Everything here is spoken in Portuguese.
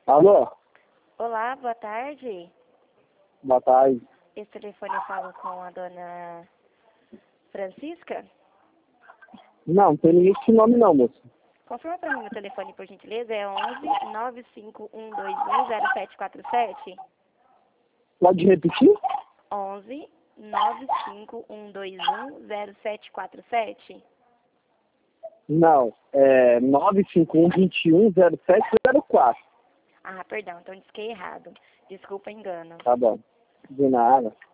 Alô? Olá, boa tarde. Boa tarde. Esse telefone eu falo com a dona Francisca. Não tem ninguém com esse nome não, moço. Confirma para mim meu telefone, por gentileza. É 11 951210747. Pode repetir? 11 951210747. Não, é 951-21-0704. Ah, perdão, então disquei errado. Desculpa o engano. Tá bom. De nada.